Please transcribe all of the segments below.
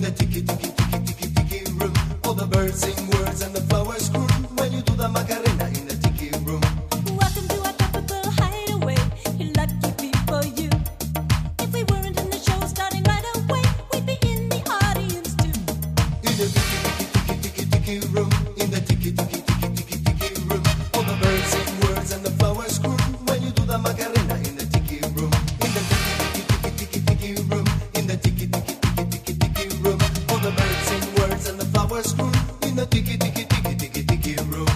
the tiki tiki tiki tiki tiki room. All the birds sing words and the flowers croon when you do the Macarena in the tiki room. Welcome to our tropical hideaway. You're lucky people, you. If we weren't in the show starting right away, we'd be in the audience too. In the tiki tiki tiki tiki tiki room. In the tiki tiki tiki tiki tiki room. All the birds sing words and the flowers croon when you do the Macarena in the tiki room. In the tiki tiki tiki tiki room. In the tiki tiki tiki tiki tiki room. All the birds sing words and the flowers croon in the tiki tiki tiki tiki tiki room.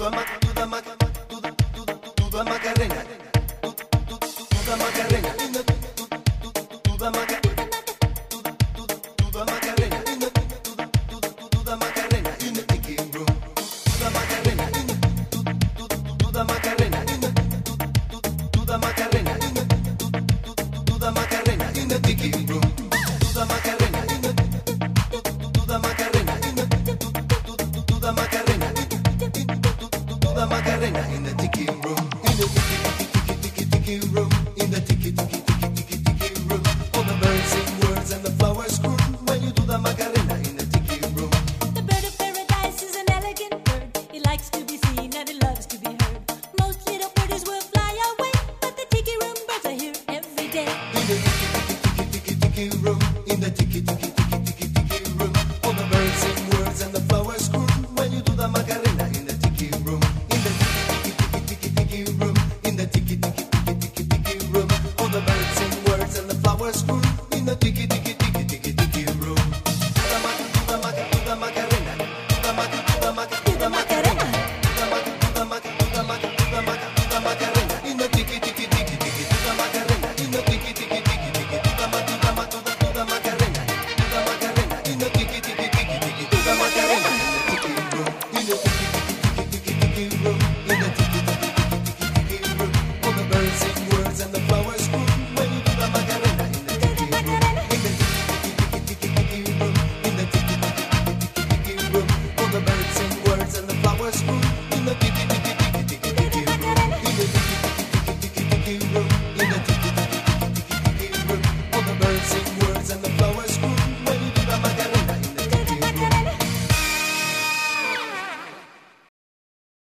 Macarena, Macarena.